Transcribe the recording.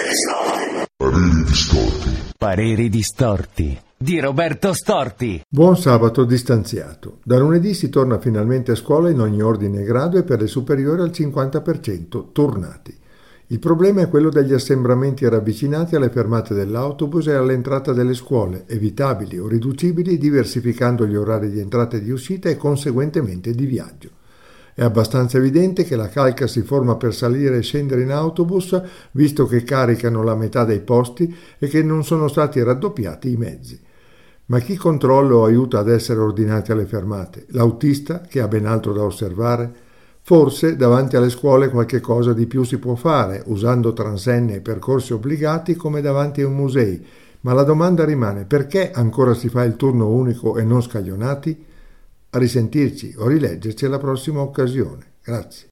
Pareri distorti. Pareri distorti di Roberto Storti. Buon sabato distanziato. Da lunedì si torna finalmente a scuola in ogni ordine e grado e per le superiori al 50% tornati. Il problema è quello degli assembramenti ravvicinati alle fermate dell'autobus e all'entrata delle scuole, evitabili o riducibili diversificando gli orari di entrata e di uscita e conseguentemente di viaggio. È abbastanza evidente che la calca si forma per salire e scendere in autobus, visto che caricano la metà dei posti e che non sono stati raddoppiati i mezzi. Ma chi controlla o aiuta ad essere ordinati alle fermate? L'autista, che ha ben altro da osservare? Forse davanti alle scuole qualche cosa di più si può fare, usando transenne e percorsi obbligati come davanti a un museo. Ma la domanda rimane: perché ancora si fa il turno unico e non scaglionati? A risentirci o rileggerci alla prossima occasione. Grazie.